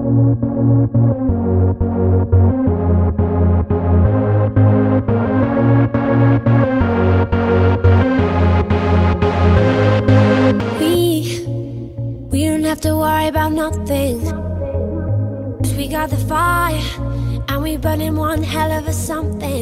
We don't have to worry about nothing, 'cause we got the fire, and we burning one hell of a something.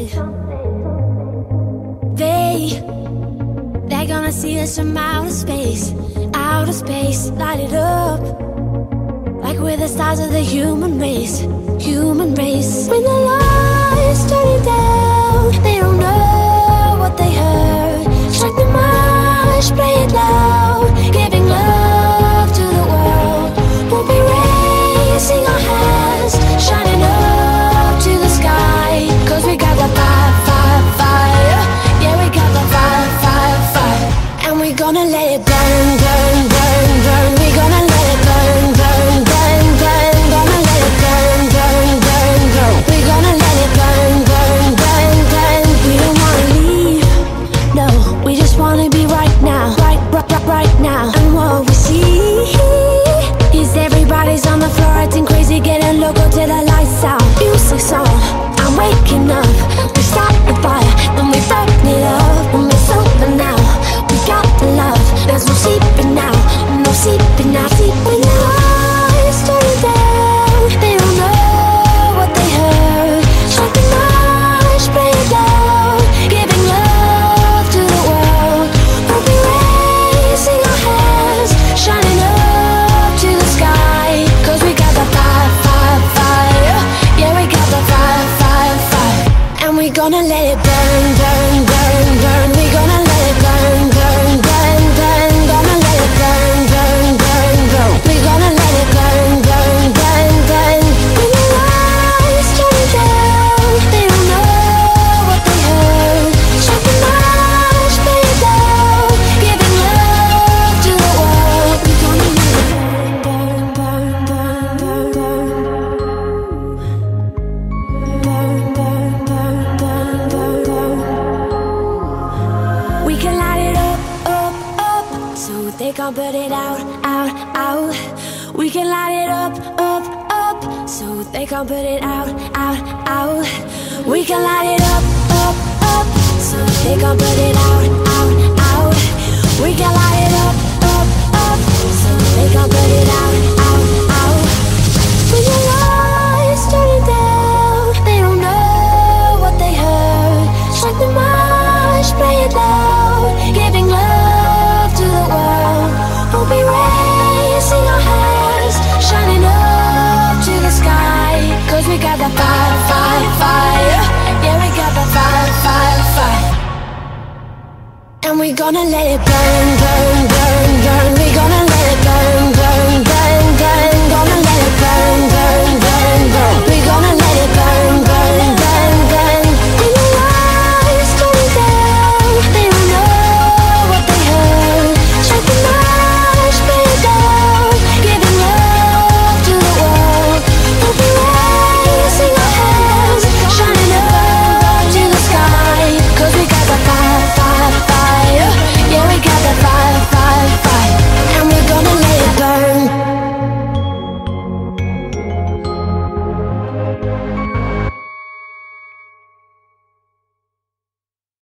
They're gonna see us from outer space, light it up, like we're the stars of the human race. When the lights turning down, they don't know what they heard. Strike the march, play it loud, giving love to the world. We'll be raising our hands, shining up to the sky, 'cause we got the fire, fire, fire. Yeah, we got the fire, fire, fire. And we're gonna let it burn, burn, burn, burn. We're gonna let it burn, burn, burn, burn. Gonna let it burn, burn, burn, burn. We're gonna let it burn, burn, burn, burn. We don't wanna leave, no, we just wanna be right now, right now. And what we see is everybody's on the floor acting crazy, getting loco till the lights out. Music's on, I'm waking up. We start the fire, then we burn it up. And it's over now, we got the love. There's no sleeping now, no sleeping now. When the lights turn down, they don't know what they heard. Strike the march, play it loud, giving love to the world. We'll be raising our hands, shining up to the sky, 'cause we got the fire, fire, fire. Yeah, we got the fire, fire, fire. And we're gonna let it burn, burn, burn, burn. We're gonna let it burn, burn, burn, burn. Gonna let it burn, burn, burn, burn. We're gonna let it burn, burn, burn, burn. When the lights turn down, they don't know what they heard. Strike the march, play it loud, giving love to the world. We're gonna let it burn, burn, burn, burn, burn, burn, burn, burn, burn, burn, burn. We can light it up, up, up, so they can't put it out, out, out. We can light it up, up, up, so they can't put it out, out, out. We can light it up, up, up, so they can't put it out, out, out. We can light it up, up, up, so they can't put it out, out, out. When the lights turn down, they don't know what they heard. Strike the march, play it loud, giving love to the world. We'll be raising our hands, shining up to the sky, 'cause we got the fire, fire, fire. Yeah, we got the fire, fire, fire. And we're gonna let it burn, burn, burn, burn.